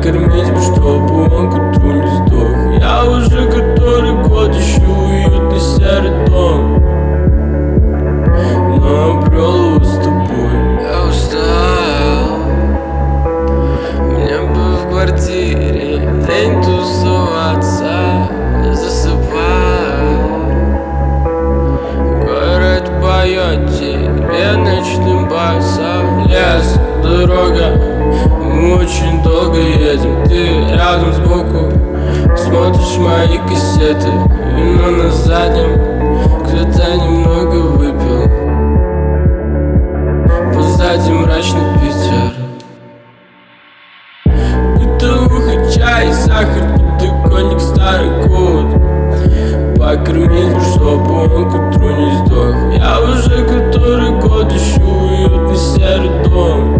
покормить бы, чтобы он к утру не сдох. Я уже который год ищу уютный серый дом, но обрел его с тобой. Я устал, мне бы в квартире лень тусоваться. Я засыпаю, город поет тебе ночным басом. Лес, дорога, мы очень долго едем. Ты рядом сбоку, смотришь мои кассеты. Вино на заднем, кто-то немного выпил. Позади мрачный Питер. Бытовуха, чай, сахар, подоконник, старый кот. Покормить бы, чтобы он к утру не сдох. Я уже который год ищу уютный серый дом,